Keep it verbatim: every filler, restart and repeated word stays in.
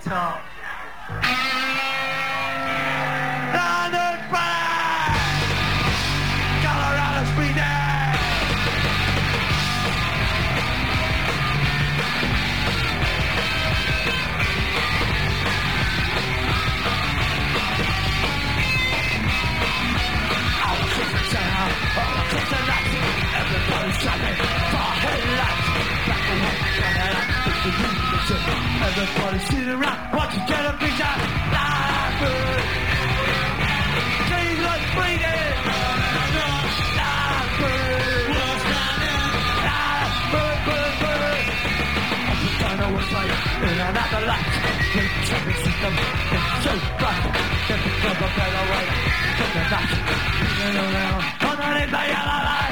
top. London Bridge! Colorado Speeding! Everybody's shining, far headlights, black and white, shining up with the lunatic. Everybody's sitting around watching television, live bird. Jesus bleeding, live bird, live bird, bird, bird. Up and down the website, in and out the lights, the traffic system is so bright. Get the club a better way, from the night, spinning around, underneath the yellow light.